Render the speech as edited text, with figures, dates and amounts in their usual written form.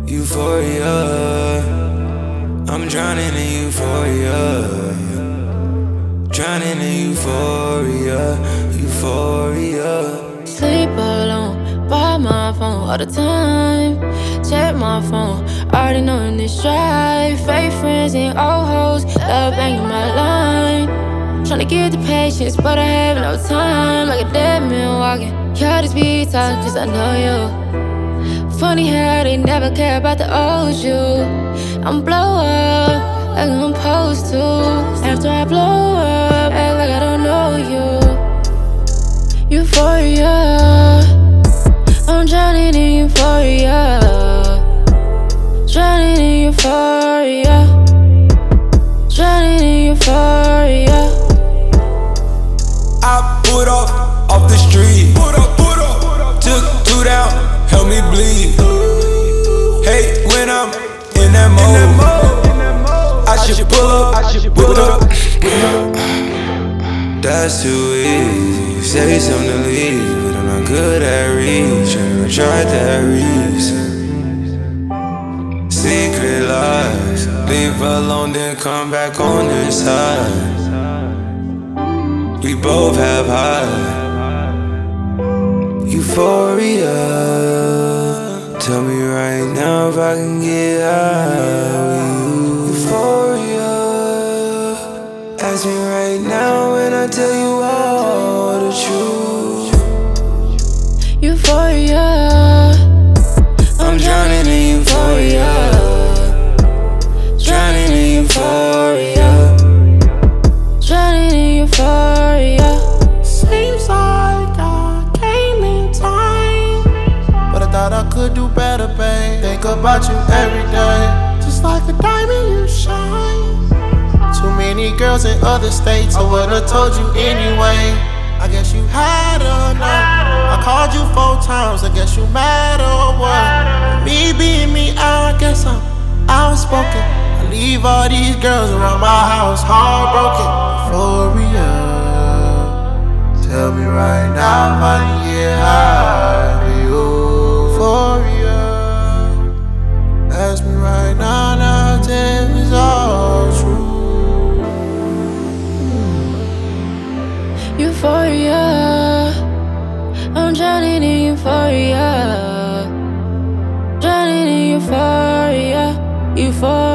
Euphoria, I'm drowning in euphoria. Drowning in euphoria, euphoria. Sleep alone, by my phone all the time. Check my phone, already knowing this drive. Fake friends and old hoes, love banging my line. Tryna get the patience, but I have no time. Like a dead man walking. Y'all just be talking, cause I know you. Funny how they never care about the old you. I'm blow up, like I'm supposed to. After I blow up, act like I don't know you. Euphoria, I'm drowning in euphoria. Drowning in euphoria. Drowning in euphoria. I put up off the street. Took two down, help me bleed. Hey, when I'm in that mode, I should pull up, whip it up. That's too easy. Say something to leave, but I'm not good at reaching. I tried that reason. Secret lies, leave alone, then come back on this side. We both have high euphoria. Tell me right now if I can get high with you. Euphoria. Ask me right now and I tell you all the truth. Euphoria, I'm drowning in euphoria. Drowning in euphoria. drowning in euphoria. Seems like I came in time, but I thought I could do better, babe. Think about you every day, just like a diamond you shine. Too many girls in other states, I would've told you anyway. I guess you had enough. I called you 4 times, I guess you mad or what? Me being me, I guess I'm outspoken. I leave all these girls around my house heartbroken. Euphoria, tell me right now if I can get high with you. Euphoria, ask me right now, now tell me it's all true. Euphoria, I'm drowning in euphoria. Drowning in euphoria. Euphoria.